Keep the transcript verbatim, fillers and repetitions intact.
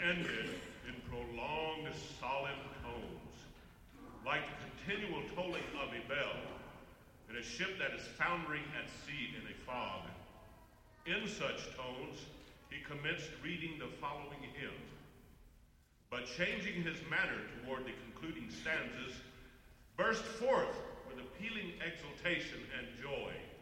ended in prolonged, solemn tones, like the continual tolling of a bell in a ship that is foundering at sea in a fog. In such tones, he commenced reading the following hymn, but changing his manner toward the concluding stanzas, burst forth with appealing exultation and joy.